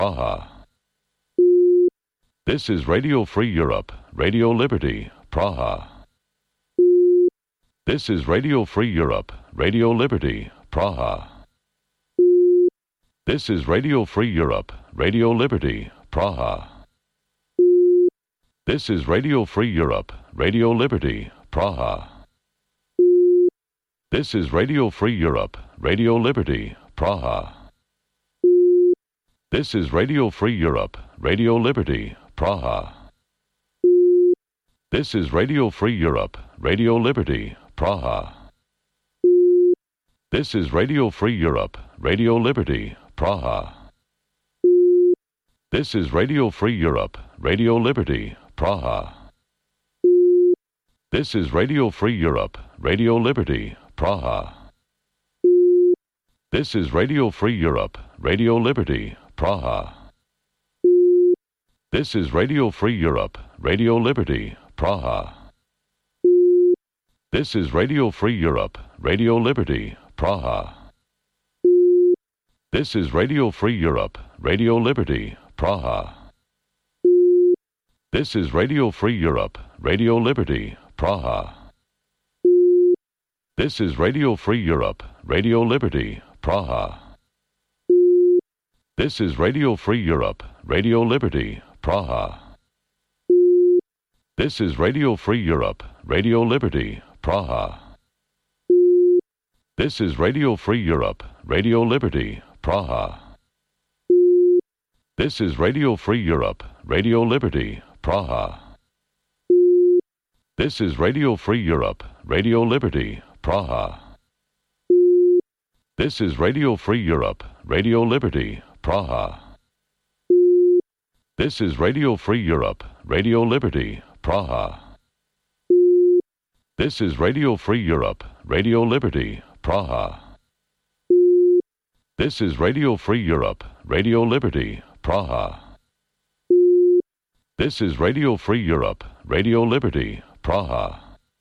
Praha. This is Radio Free Europe, Radio Liberty, Praha. This is Radio Free Europe, Radio Liberty, Praha. This is Radio Free Europe, Radio Liberty, Praha. This is Radio Free Europe, Radio Liberty, Praha. This is Radio Free Europe, Radio Liberty, Praha. This is Radio Free Europe, Radio Liberty, Praha. This is Radio Free Europe, Radio Liberty, Praha. This is Radio Free Europe, Radio Liberty, Praha. This is Radio Free Europe, Radio Liberty, Praha. This is Radio Free Europe, Radio Liberty, Praha. This is Radio Free Europe, Radio Liberty, Praha. This is Radio Free Europe, Radio Liberty, Praha. This is Radio Free Europe, Radio Liberty, Praha. This is Radio Free Europe, Radio Liberty, Praha. This is Radio Free Europe, Radio Liberty, Praha. This is Radio Free Europe, Radio Liberty, Praha. This is Radio Free Europe, Radio Liberty, Praha. This is Radio Free Europe, Radio Liberty, Praha. This is Radio Free Europe, Radio Liberty, Praha. This is Radio Free Europe, Radio Liberty, Praha. This is Radio Free Europe, Radio Liberty, Praha. This is Radio Free Europe, Radio Liberty, Praha. This is Radio Free Europe, Radio Liberty, Praha. This is Radio Free Europe, Radio Liberty, Praha. This is Radio Free Europe, Radio Liberty, Praha. This is Radio Free Europe, Radio Liberty, Praha.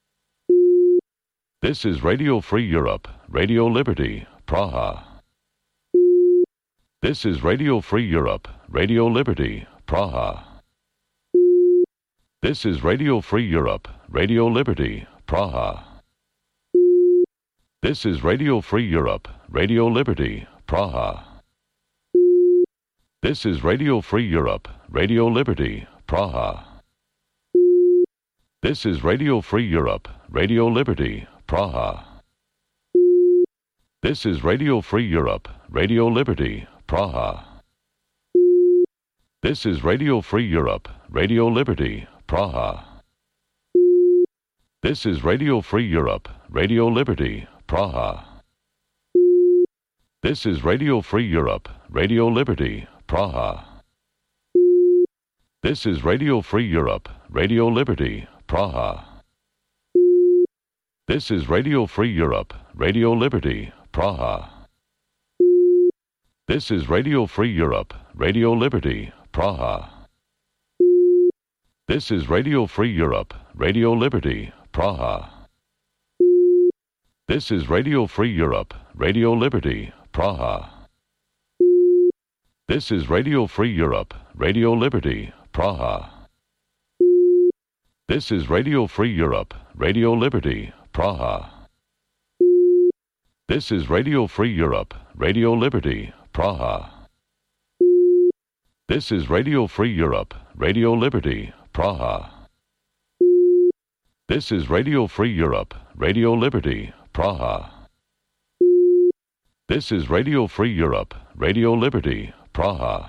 This is Radio Free Europe, Radio Liberty, Praha. This is Radio Free Europe, Radio Liberty, Praha. This is Radio Free Europe, Radio Liberty, Praha. This is Radio Free Europe, Radio Liberty, Praha. This is Radio Free Europe, Radio Liberty, Praha. This is Radio Free Europe, Radio Liberty, Praha. This is Radio Free Europe, Radio Liberty, Praha. This is Radio Free Europe, Radio Liberty, Praha. This is Radio Free Europe, Radio Liberty, Praha. This is Radio Free Europe, Radio Liberty, Praha. This is Radio Free Europe, Radio Liberty, Praha. This is Radio Free Europe, Radio Liberty, Praha. This is Radio Free Europe, Radio Liberty, Praha. This is Radio Free Europe, Radio Liberty, Praha. This is Radio Free Europe, Radio Liberty, Praha. This is Radio Free Europe, Radio Liberty, Praha. This is Radio Free Europe, Radio Liberty, Praha. This is Radio Free Europe, Radio Liberty, Praha. This is Radio Free Europe, Radio Liberty, Praha. This is Radio Free Europe, Radio Liberty, Praha. This is Radio Free Europe, Radio Liberty, Praha.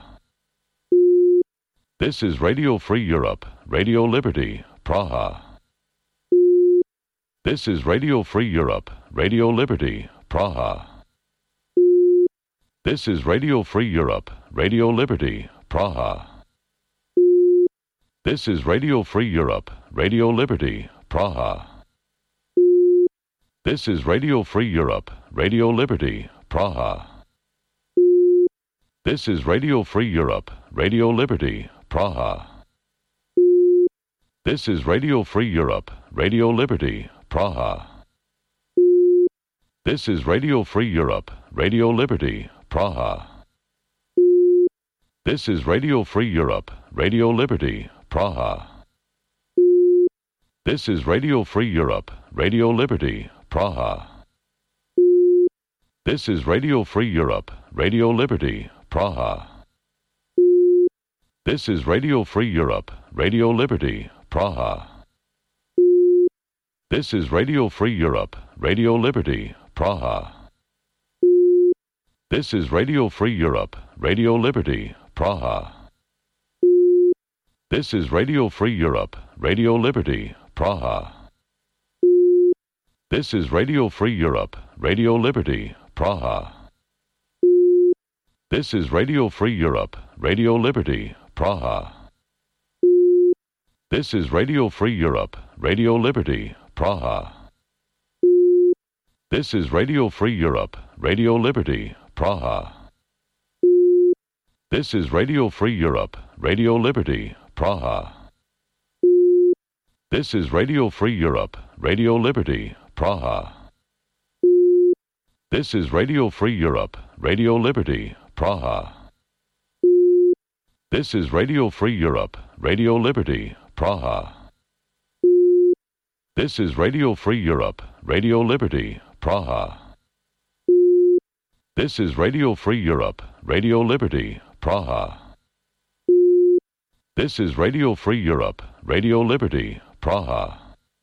This is Radio Free Europe, Radio Liberty, Praha. This is Radio Free Europe, Radio Liberty, Praha. This is Radio Free Europe, Radio Liberty, Praha. This is Radio Free Europe, Radio Liberty, Praha. This is Radio Free Europe, Radio Liberty, Praha. This is Radio Free Europe, Radio Liberty, Praha. This is Radio Free Europe, Radio Liberty, Praha. This is Radio Free Europe, Radio Liberty, Praha. This is Radio Free Europe, Radio Liberty, Praha. This is Radio Free Europe, Radio Liberty, Praha. This is Radio Free Europe, Radio Liberty, Praha. This is Radio Free Europe, Radio Liberty, Praha. This is Radio Free Europe, Radio Liberty, Praha. This is Radio Free Europe, Radio Liberty, Praha. This is Radio Free Europe, Radio Liberty, Praha. This is Radio Free Europe, Radio Liberty, Praha. This is Radio Free Europe, Radio Liberty, Praha. This is Radio Free Europe, Radio Liberty, Praha. This is Radio Free Europe, Radio Liberty, Praha. This is Radio Free Europe, Radio Liberty, Praha. This is Radio Free Europe, Radio Liberty, Praha. This is Radio Free Europe, Radio Liberty, Praha. This is Radio Free Europe, Radio Liberty, Praha. This is Radio Free Europe, Radio Liberty, Praha. This is Radio Free Europe, Radio Liberty, Praha. This is Radio Free Europe, Radio Liberty, Praha.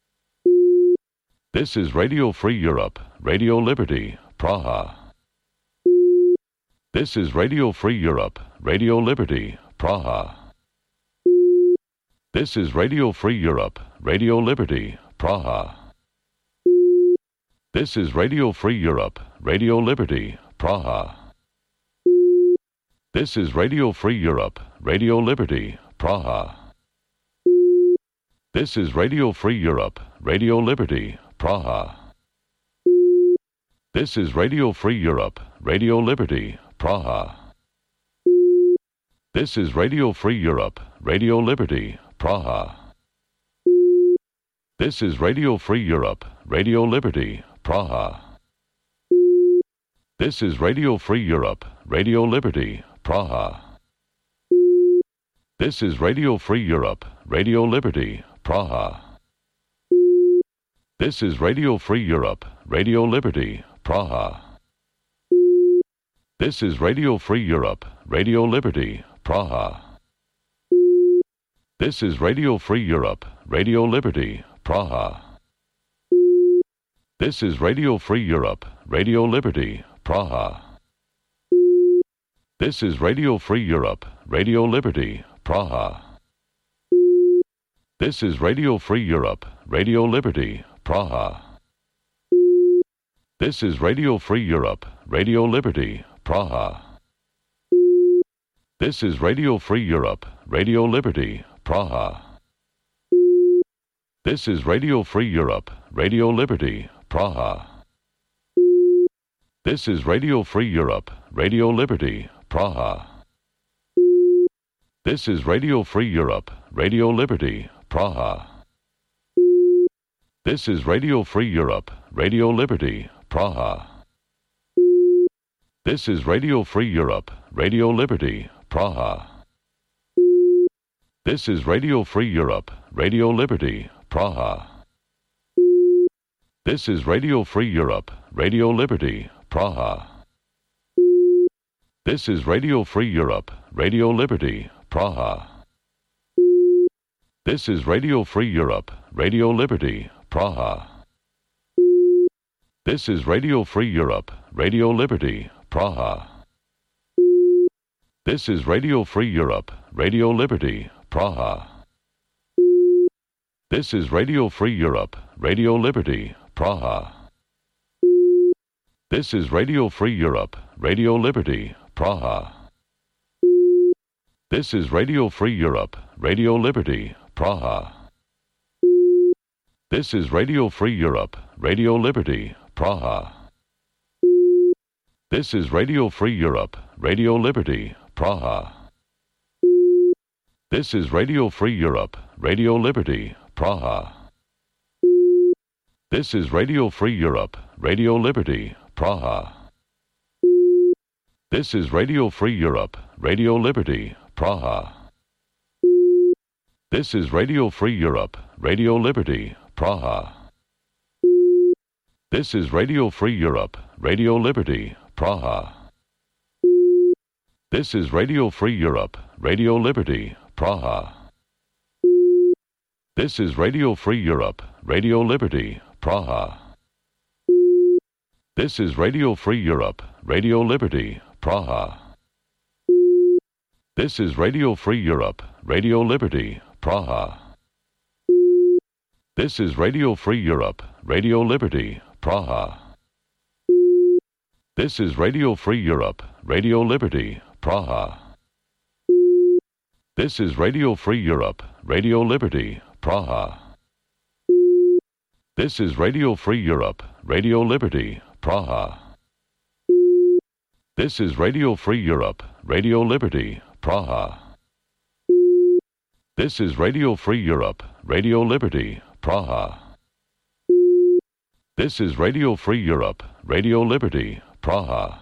This is Radio Free Europe, Radio Liberty, Praha. This is Radio Free Europe, Radio Liberty, Praha. This is Radio Free Europe, Radio Liberty, Praha. This is Radio Free Europe, Radio Liberty, Praha. This is Radio Free Europe, Radio Liberty, Praha. This is Radio Free Europe, Radio Liberty, Praha. This is Radio Free Europe, Radio Liberty, Praha. This is Radio Free Europe, Radio Liberty, Praha. This is Radio Free Europe, Radio Liberty, Praha. This is Radio Free Europe, Radio Liberty, Praha. This is Radio Free Europe, Radio Liberty, Praha. This is Radio Free Europe, Radio Liberty, Praha. This is Radio Free Europe, Radio Liberty, Praha. This is Radio Free Europe, Radio Liberty, Praha. This is Radio Free Europe, Radio Liberty, Praha. This is Radio Free Europe, Radio Liberty, Praha. This is Radio Free Europe, Radio Liberty, Praha. This is Radio Free Europe, Radio Liberty, Praha. This is Radio Free Europe, Radio Liberty, Praha. This is Radio Free Europe, Radio Liberty, Praha. This is Radio Free Europe, Radio Liberty, Praha. This is Radio Free Europe, Radio Liberty, Praha. This is Radio Free Europe, Radio Liberty, Praha. This is Radio Free Europe, Radio Liberty, Praha. This is Radio Free Europe, Radio Liberty, Praha. This is Radio Free Europe, Radio Liberty, Praha. This is Radio Free Europe, Radio Liberty, Praha. This is Radio Free Europe, Radio Liberty, Praha. This is Radio Free Europe, Radio Liberty, Praha. This is Radio Free Europe, Radio Liberty, Praha. This is Radio Free Europe, Radio Liberty, Praha. This is Radio Free Europe, Radio Liberty, Praha. This is Radio Free Europe, Radio Liberty, Praha. This is Radio Free Europe, Radio Liberty, Praha. This is Radio Free Europe, Radio Liberty, Praha. This is Radio Free Europe, Radio Liberty, Praha. This is Radio Free Europe, Radio Liberty, Praha. This is Radio Free Europe, Radio Liberty, Praha. This is Radio Free Europe, Radio Liberty, Praha. This is Radio Free Europe, Radio Liberty, Praha. This is Radio Free Europe, Radio Liberty, Praha. This is Radio Free Europe, Radio Liberty, Praha. This is Radio Free Europe, Radio Liberty, Praha. This is Radio Free Europe, Radio Liberty, Praha. This is Radio Free Europe, Radio Liberty, Praha. This is Radio Free Europe, Radio Liberty, Praha. This is Radio Free Europe, Radio Liberty, Praha. This is Radio Free Europe, Radio Liberty, Praha. This is Radio Free Europe, Radio Liberty, Praha. This is Radio Free Europe, Radio Liberty, Praha. This is Radio Free Europe, Radio Liberty, Praha.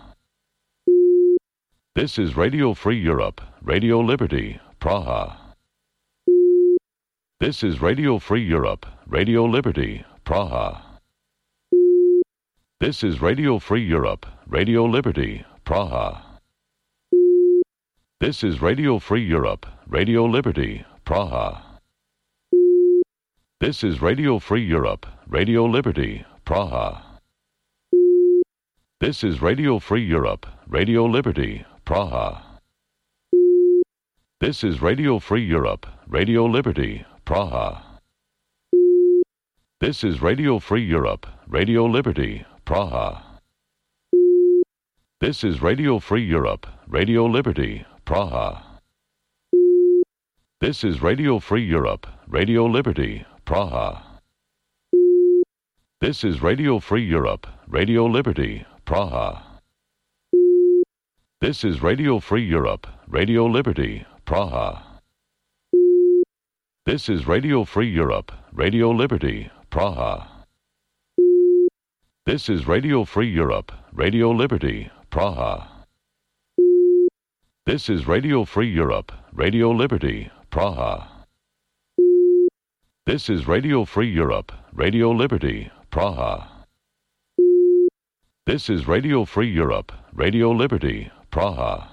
This is Radio Free Europe, Radio Liberty, Praha. This is Radio Free Europe, Radio Liberty, Praha. This is Radio Free Europe, Radio Liberty, Praha. This is Radio Free Europe, Radio Liberty, Praha. This is Radio Free Europe, Radio Liberty, Praha. This is Radio Free Europe, Radio Liberty, Praha. This is Radio Free Europe, Radio Liberty, Praha. This is Radio Free Europe, Radio Liberty, Praha. This is Radio Free Europe, Radio Liberty, Praha. This is Radio Free Europe, Radio Liberty, Praha. This is Radio Free Europe, Radio Liberty, Praha. This is Radio Free Europe, Radio Liberty, Praha. This is Radio Free Europe, Radio Liberty, Praha. This is Radio Free Europe, Radio Liberty, Praha. This is Radio Free Europe, Radio Liberty, Praha. This is Radio Free Europe, Radio Liberty, Praha. This is Radio Free Europe, Radio Liberty, Praha.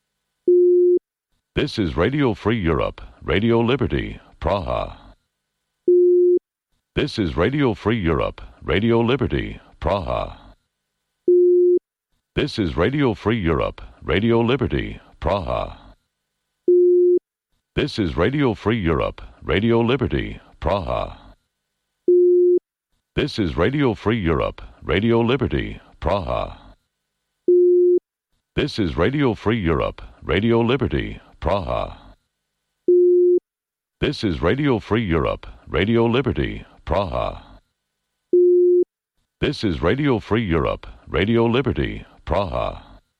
This is Radio Free Europe, Radio Liberty, Praha. This is Radio Free Europe, Radio Liberty, Praha. This is Radio Free Europe, Radio Liberty, Praha. This is Radio Free Europe, Radio Liberty, Praha. This is Radio Free Europe, Radio Liberty, Praha. This is Radio Free Europe, Radio Liberty, Praha. This is Radio Free Europe, Radio Liberty, Praha. This is Radio Free Europe, Radio Liberty, Praha.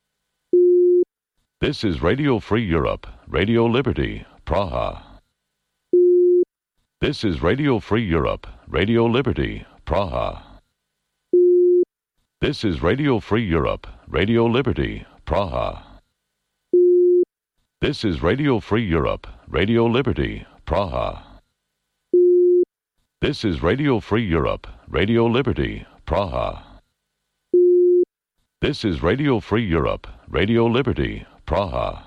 This is Radio Free Europe, Radio Liberty, Praha. This is Radio Free Europe, Radio Liberty, Praha. This is Radio Free Europe, Radio Liberty, Praha. This is Radio Free Europe, Radio Liberty, Praha. This is Radio Free Europe, Radio Liberty, Praha. This is Radio Free Europe, Radio Liberty, Praha.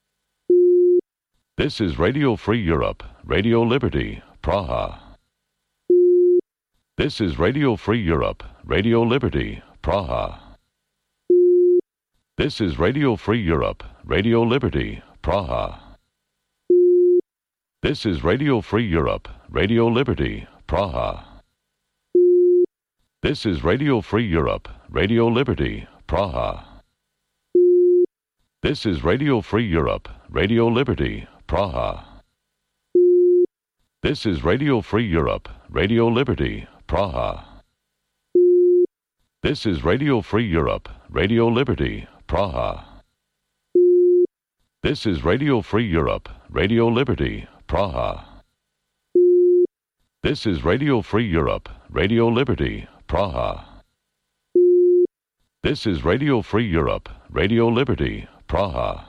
This is Radio Free Europe, Radio Liberty, Praha. This is Radio Free Europe, Radio Liberty, Praha. This is Radio Free Europe, Radio Liberty, Praha. This is Radio Free Europe, Radio Liberty, Praha. This is Radio Free Europe, Radio Liberty, Praha. This is Radio Free Europe, Radio Liberty, Praha. This is Radio Free Europe, Radio Liberty, Praha. This is Radio Free Europe, Radio Liberty, Praha. This is Radio Free Europe, Radio Liberty, Praha. This is Radio Free Europe, Radio Liberty, Praha. This is Radio Free Europe, Radio Liberty, Praha.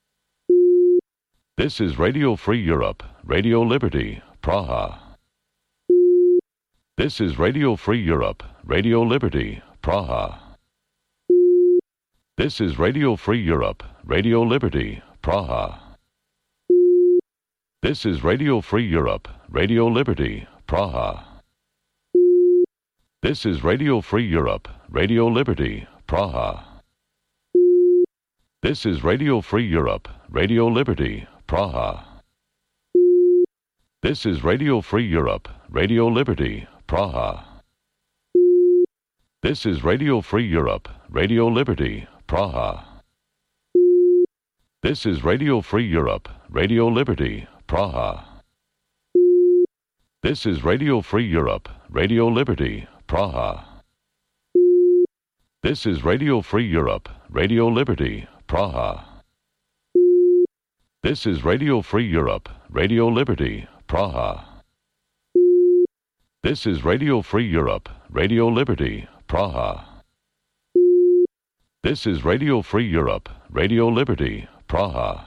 This is Radio Free Europe, Radio Liberty, Praha. This is Radio Free Europe, Radio Liberty, Praha. This is Radio Free Europe, Radio Liberty, Praha. This is Radio Free Europe, Radio Liberty, Praha. This is Radio Free Europe, Radio Liberty, Praha. This is Radio Free Europe, Radio Liberty, Praha. This is Radio Free Europe, Radio Liberty, Praha. This is Radio Free Europe, Radio Liberty, Praha. This is Radio Free Europe, Radio Liberty, Praha. This is Radio Free Europe, Radio Liberty, Praha. This is Radio Free Europe, Radio Liberty, Praha. This is Radio Free Europe, Radio Liberty, Praha. This is Radio Free Europe, Radio Liberty, Praha. This is Radio Free Europe, Radio Liberty, Praha.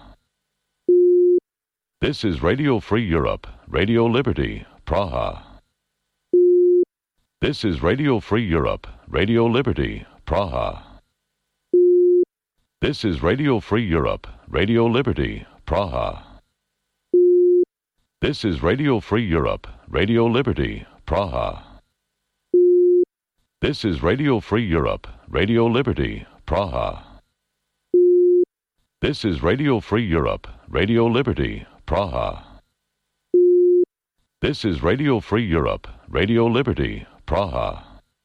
This is Radio Free Europe, Radio Liberty, Praha. This is Radio Free Europe, Radio Liberty, Praha. This is Radio Free Europe, Radio Liberty, Praha. This is Radio Free Europe, Radio Liberty, Praha. This is Radio Free Europe, Radio Liberty, Praha. This is Radio Free Europe, Radio Liberty, Praha. This is Radio Free Europe, Radio Liberty, Praha.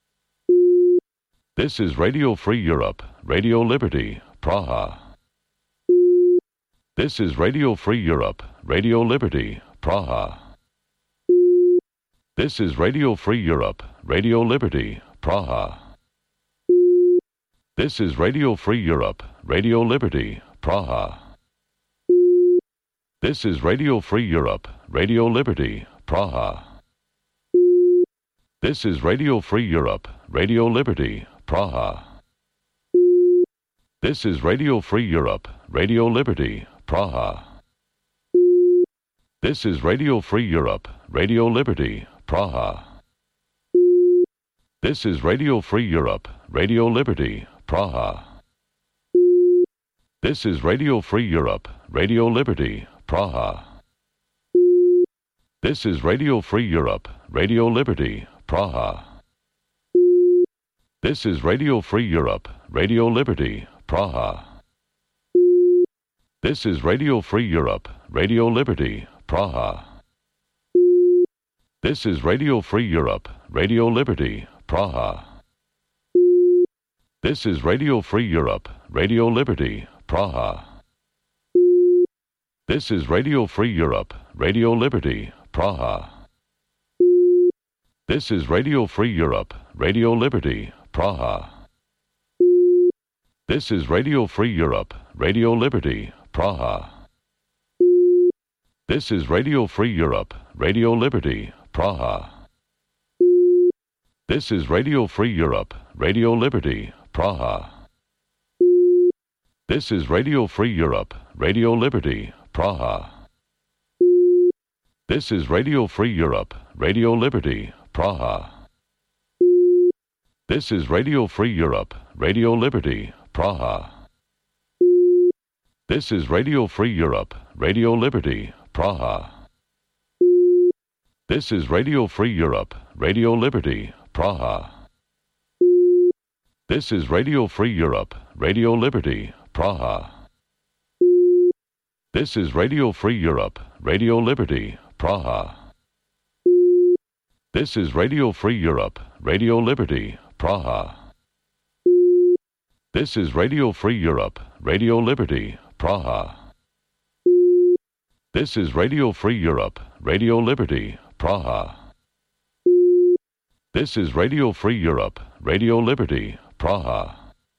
This is Radio Free Europe, Radio Liberty, Praha. This is Radio Free Europe, Radio Liberty, Praha. This is Radio Free Europe, Radio Liberty, Praha. This is Radio Free Europe, Radio Liberty, Praha. This is Radio Free Europe, Radio Liberty, Praha. This is Radio Free Europe, Radio Liberty, Praha. This is Radio Free Europe, Radio Liberty, Praha. This is Radio Free Europe, Radio Liberty, Praha. This is Radio Free Europe, Radio Liberty, Praha. This is Radio Free Europe, Radio Liberty, Praha. This is Radio Free Europe, Radio Liberty, Praha. This is Radio Free Europe, Radio Liberty, Praha. This is Radio Free Europe, Radio Liberty, Praha. This is Radio Free Europe, Radio Liberty, Praha. This is Radio Free Europe, Radio Liberty, Praha. This is Radio Free Europe, Radio Liberty, Praha. This is Radio Free Europe, Radio Liberty, Praha. This is Radio Free Europe, Radio Liberty, Praha. This is Radio Free Europe, Radio Liberty, Praha. This is Radio Free Europe, Radio Liberty, Praha. This is Radio Free Europe, Radio Liberty, Praha. This is Radio Free Europe, Radio Liberty, Praha. This is Radio Free Europe, Radio Liberty, Praha. This is Radio Free Europe, Radio Liberty, Praha. This is Radio Free Europe, Radio Liberty, Praha. This is Radio Free Europe, Radio Liberty, Praha. This is Radio Free Europe, Radio Liberty, Praha. This is Radio Free Europe, Radio Liberty, Praha. This is Radio Free Europe, Radio Liberty, Praha. This is Radio Free Europe, Radio Liberty, Praha. This is Radio Free Europe, Radio Liberty, Praha.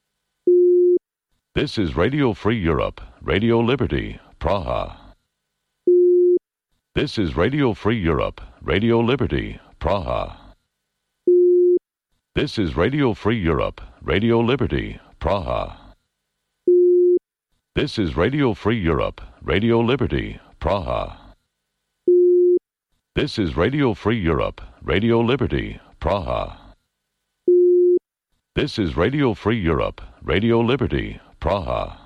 This is Radio Free Europe, Radio Liberty, Praha. This is Radio Free Europe, Radio Liberty, Praha. This is Radio Free Europe, Radio Liberty, Praha. This is Radio Free Europe, Radio Liberty, Praha. This is Radio Free Europe, Radio Liberty, Praha. This is Radio Free Europe, Radio Liberty, Praha.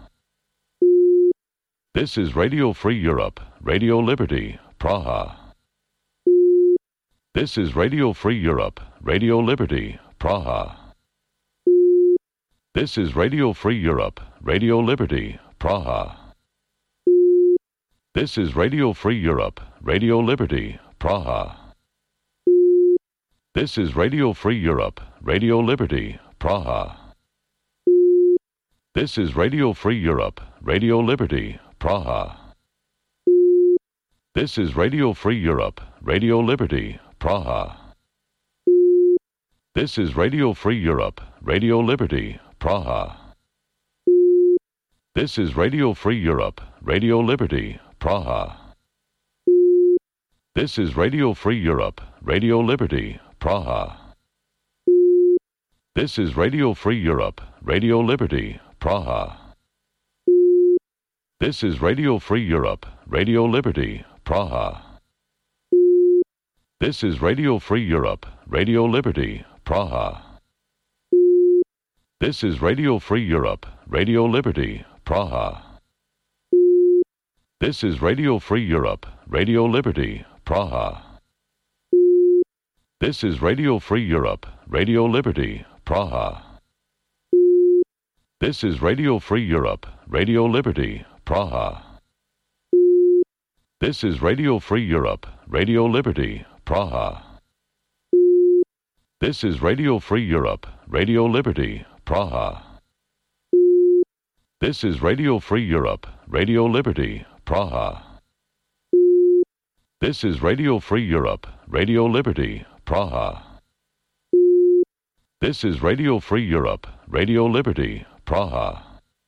This is Radio Free Europe, Radio Liberty, Praha. This is Radio Free Europe, Radio Liberty, Praha. This is Radio Free Europe, Radio Liberty, Praha. This is Radio Free Europe, Radio Liberty, Praha. This is Radio Free Europe, Radio Liberty, Praha. This is Radio Free Europe, Radio Liberty, Praha. This is Radio Free Europe, Radio Liberty, Praha. This is Radio Free Europe, Radio Liberty, Praha. This is Radio Free Europe, Radio Liberty, Praha. This is Radio Free Europe, Radio Liberty, Praha. This is Radio Free Europe, Radio Liberty, Praha. This is Radio Free Europe, Radio Liberty, Praha. This is Radio Free Europe, Radio Liberty, Praha. This is Radio Free Europe, Radio Liberty, Praha. This is Radio Free Europe, Radio Liberty, Praha. This is Radio Free Europe, Radio Liberty, Praha. This is Radio Free Europe, Radio Liberty, Praha. This is Radio Free Europe, Radio Liberty, Praha. This is Radio Free Europe, Radio Liberty, Praha. This is Radio Free Europe, Radio Liberty, Praha. This is Radio Free Europe, Radio Liberty, Praha. This is Radio Free Europe, Radio Liberty, Praha.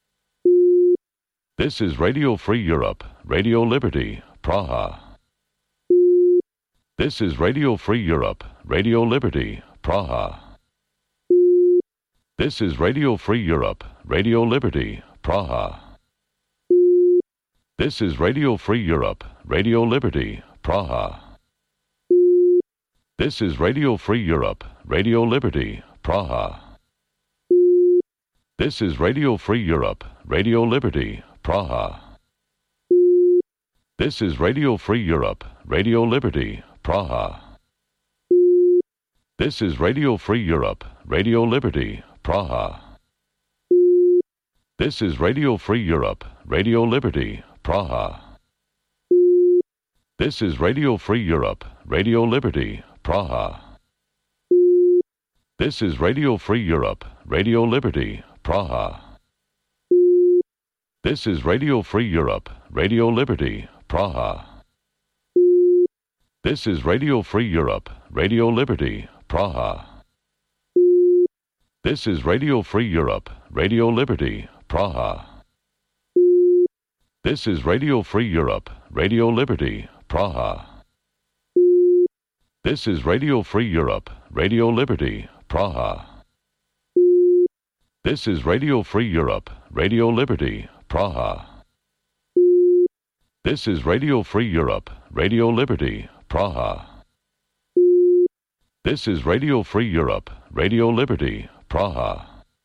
This is Radio Free Europe, Radio Liberty, Praha. This is Radio Free Europe, Radio Liberty, Praha. This is Radio Free Europe, Radio Liberty, Praha. This is Radio Free Europe, Radio Liberty, Praha. This is Radio Free Europe, Radio Liberty, Praha. This is Radio Free Europe, Radio Liberty, Praha. This is Radio Free Europe, Radio Liberty, Praha. This is Radio Free Europe, Radio Liberty, Praha. This is Radio Free Europe, Radio Liberty, Praha. This is Radio Free Europe, Radio Liberty, Praha. This is Radio Free Europe, Radio Liberty, Praha. This is Radio Free Europe, Radio Liberty, Praha. This is Radio Free Europe, Radio Liberty, Praha. This is Radio Free Europe, Radio Liberty, Praha. This is Radio Free Europe, Radio Liberty, Praha. This is Radio Free Europe, Radio Liberty, Praha. This is Radio Free Europe, Radio Liberty, Praha. This is Radio Free Europe, Radio Liberty, Praha. This is Radio Free Europe, Radio Liberty, Praha.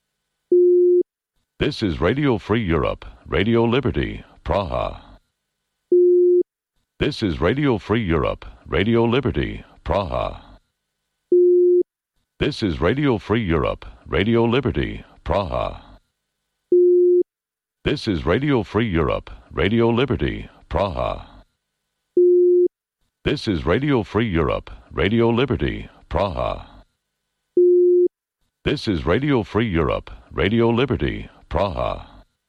This is Radio Free Europe, Radio Liberty, Praha. This is Radio Free Europe, Radio Liberty, Praha. This is Radio Free Europe, Radio Liberty, Praha. This is Radio Free Europe, Radio Liberty, Praha. This is Radio Free Europe, Radio Liberty, Praha. This is Radio Free Europe, Radio Liberty, Praha.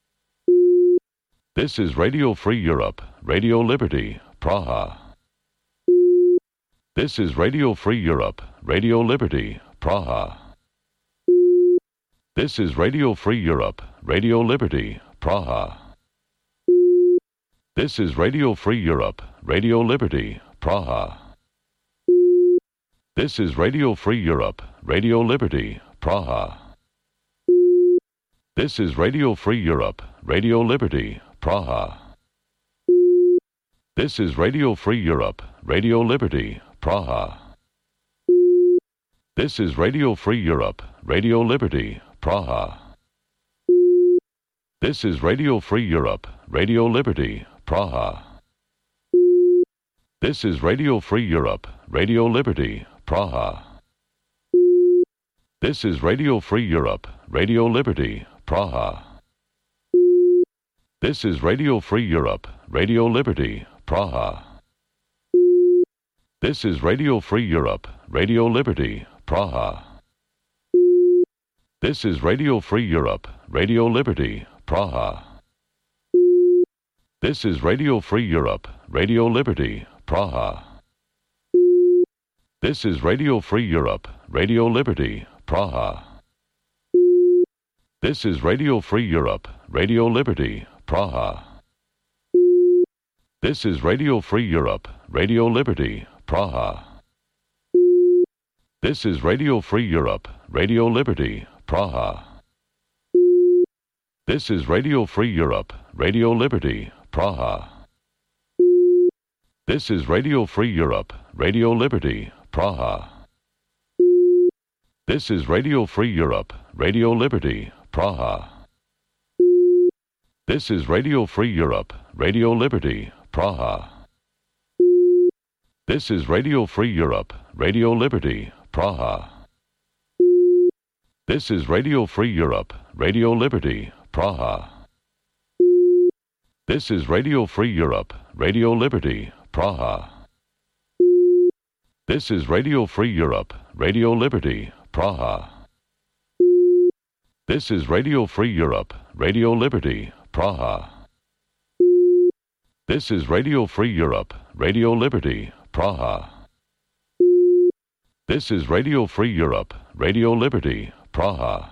This is Radio Free Europe, Radio Liberty, Praha. This is Radio Free Europe, Radio Liberty, Praha. This is Radio Free Europe, Radio Liberty, Praha. This is Radio Free Europe, Radio Liberty, Praha. This is Radio Free Europe, Radio Liberty, Praha. This is Radio Free Europe, Radio Liberty, Praha. This is Radio Free Europe, Radio Liberty, Praha. This is Radio Free Europe, Radio Liberty, Praha. This is Radio Free Europe, Radio Liberty, Praha. This is Radio Free Europe, Radio Liberty, Praha. This is Radio Free Europe, Radio Liberty, Praha. This is Radio Free Europe, Radio Liberty, Praha. This is Radio Free Europe, Radio Liberty, Praha. This is Radio Free Europe, Radio Liberty, Praha. This is Radio Free Europe, Radio Liberty, Praha. This is Radio Free Europe, Radio Liberty, Praha. This is Radio Free Europe, Radio Liberty, Praha. This is Radio Free Europe, Radio Liberty, Praha. This is Radio Free Europe, Radio Liberty, Praha. This is Radio Free Europe, Radio Liberty, Praha. This is Radio Free Europe, Radio Liberty, Praha. This is Radio Free Europe, Radio Liberty, Praha. This is Radio Free Europe, Radio Liberty, Praha. This is Radio Free Europe, Radio Liberty, Praha. This is Radio Free Europe, Radio Liberty, Praha. This is Radio Free Europe, Radio Liberty, Praha. This is Radio Free Europe, Radio Liberty, Praha. This is Radio Free Europe, Radio Liberty, Praha. This is Radio Free Europe, Radio Liberty, Praha. This is Radio Free Europe, Radio Liberty, Praha.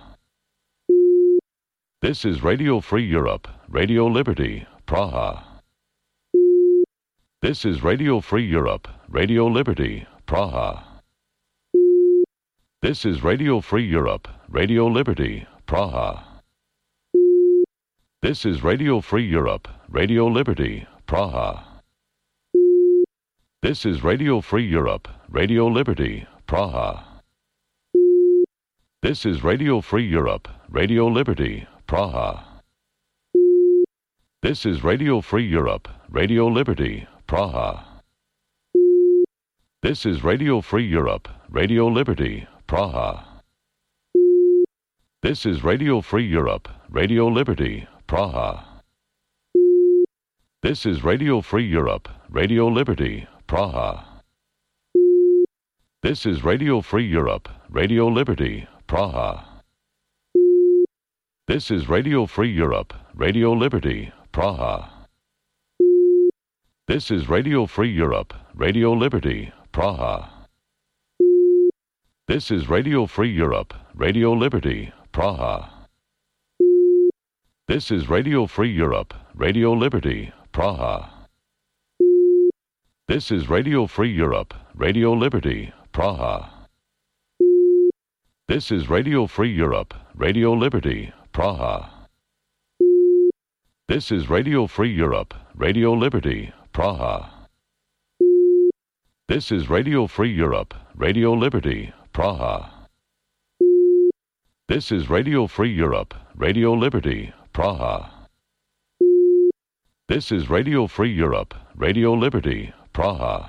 This is Radio Free Europe, Radio Liberty, Praha. This is Radio Free Europe, Radio Liberty, Praha. This is Radio Free Europe, Radio Liberty, Praha. This is Radio Free Europe, Radio Liberty, Praha. This is Radio Free Europe, Radio Liberty, Praha. This is Radio Free Europe, Radio Liberty, Praha. This is Radio Free Europe, Radio Liberty, Praha. This is Radio Free Europe, Radio Liberty, Praha. This is Radio Free Europe, Radio Liberty, Praha. This is Radio Free Europe, Radio Liberty, Praha. This is Radio Free Europe, Radio Liberty, Praha. This is Radio Free Europe, Radio Liberty, Praha. This is Radio Free Europe, Radio Liberty, Praha. This is Radio Free Europe, Radio Liberty, Praha. This is Radio Free Europe, Radio Liberty, Praha. This is Radio Free Europe, Radio Liberty, Praha. This is Radio Free Europe, Radio Liberty, Praha. This is Radio Free Europe, Radio Liberty, Praha. This is Radio Free Europe, Radio Liberty, Praha. This is Radio Free Europe, Radio Liberty, Praha. This is Radio Free Europe, Radio Liberty, Praha.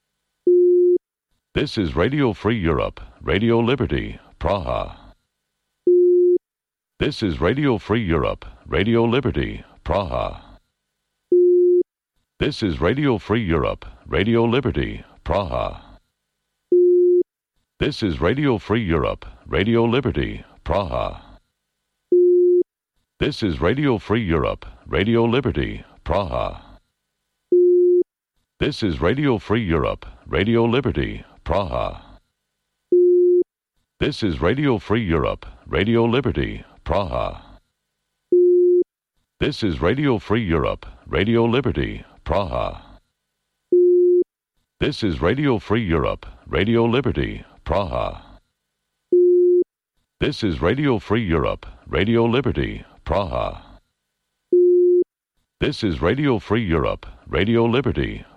This is Radio Free Europe, Radio Liberty, Praha. This is Radio Free Europe, Radio Liberty, Praha. This is Radio Free Europe, Radio Liberty, Praha. This is Radio Free Europe, Radio Liberty, Praha. This is Radio Free Europe, Radio Liberty, Praha. This is Radio Free Europe, Radio Liberty, Praha. This is Radio Free Europe, Radio Liberty, Praha. This is Radio Free Europe, Radio Liberty, Praha. This is Radio Free Europe, Radio Liberty, Praha. This is Radio Free Europe, Radio Liberty, Praha. This is Radio Free Europe, Radio Liberty,